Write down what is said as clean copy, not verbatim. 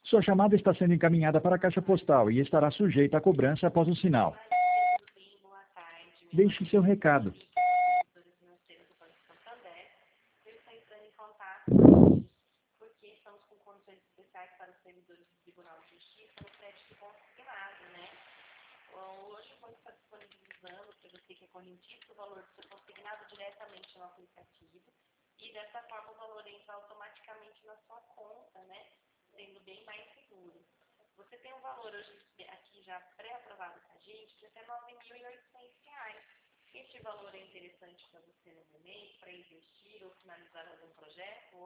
Sua chamada está sendo encaminhada para a caixa postal e estará sujeita a cobrança após o sinal. Tudo bem? Boa tarde. Meu Deixe nome seu recado. é Consultora Financeira do Banco Santander. Eu estou entrando em contato porque estamos com condições especiais para os servidores do Tribunal de Justiça no crédito consignado, né? Hoje o banco está disponibilizando para você que é correntista o valor do seu consignado diretamente no aplicativo e dessa forma o valor entra automaticamente na sua conta, né? Sendo bem mais seguro. Você tem um valor hoje aqui já pré-aprovado com a gente de até R$ 9.800. Este valor é interessante para você no momento, para investir ou finalizar algum projeto?